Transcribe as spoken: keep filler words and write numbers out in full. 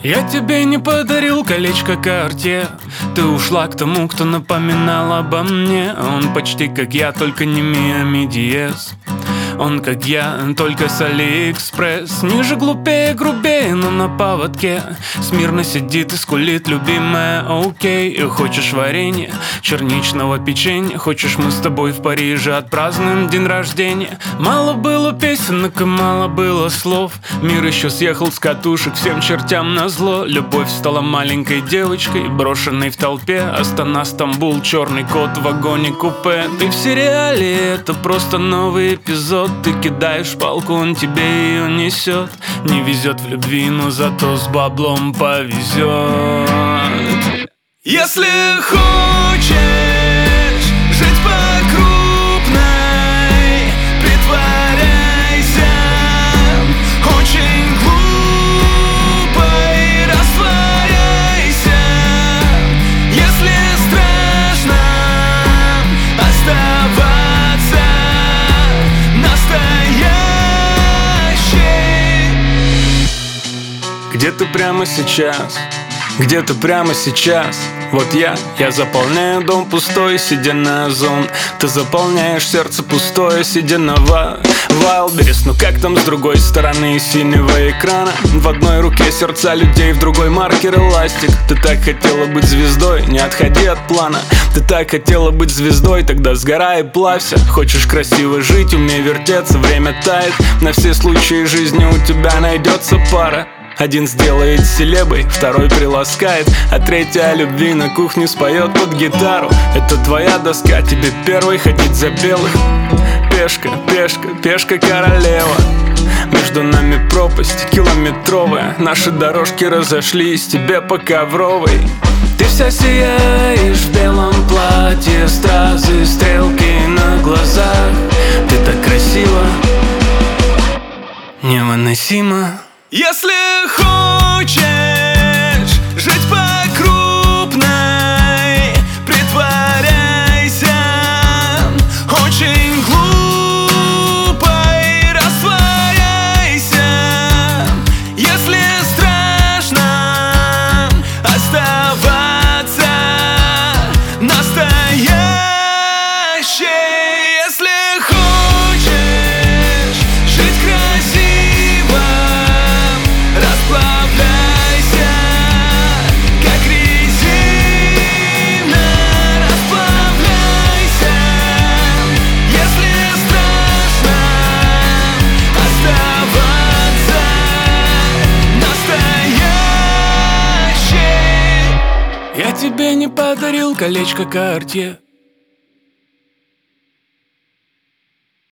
Я тебе не подарил колечко Cartier. Ты ушла к тому, кто напоминал обо мне. Он почти как я, только не Miami Диез. Он как я, только с Алиэкспресс. Ниже, глупее, грубее, но на поводке. Смирно сидит и скулит любимая, окей. И хочешь варенье, черничного печенья. Хочешь, мы с тобой в Париже отпразднуем день рождения. Мало было песенок и мало было слов. Мир еще съехал с катушек, всем чертям назло. Любовь стала маленькой девочкой, брошенной в толпе. Астана, Стамбул, черный кот в вагоне купе. Ты в сериале, это просто новый эпизод. Ты кидаешь палку, он тебе ее несет. Не везет в любви, но зато с баблом повезет. Если хочешь жить по-крупной, притворяйся очень глупо и растворяйся. Если страшно оставаться настоящей. Где ты прямо сейчас? Где ты прямо сейчас? Вот я, я заполняю дом пустой, сидя на Озон. Ты заполняешь сердце пустое, сидя на Wildberries. Ну как там с другой стороны синего экрана? В одной руке сердца людей, в другой маркер эластик. Ты так хотела быть звездой, не отходи от плана. Ты так хотела быть звездой, тогда сгорай и плавься. Хочешь красиво жить, умей вертеться, время тает. На все случаи жизни у тебя найдется пара. Один сделает селебой, второй приласкает, а третий о любви на кухне споет под гитару. Это твоя доска, тебе первой ходить за белых. Пешка, пешка, пешка королева. Между нами пропасть километровая. Наши дорожки разошлись, тебе по ковровой. Ты вся сияешь в белом платье, стразы, стрелки на глазах. Ты так красива, невыносимо. Если хочешь жить по-крупной, притворяйся очень глупо и растворяйся. Если страшно оставаться настоящей. Если хочешь жить красиво, расплавляйся, как резина, расплавляйся. Если страшно оставаться настоящей. Я тебе не подарил колечко Cartier.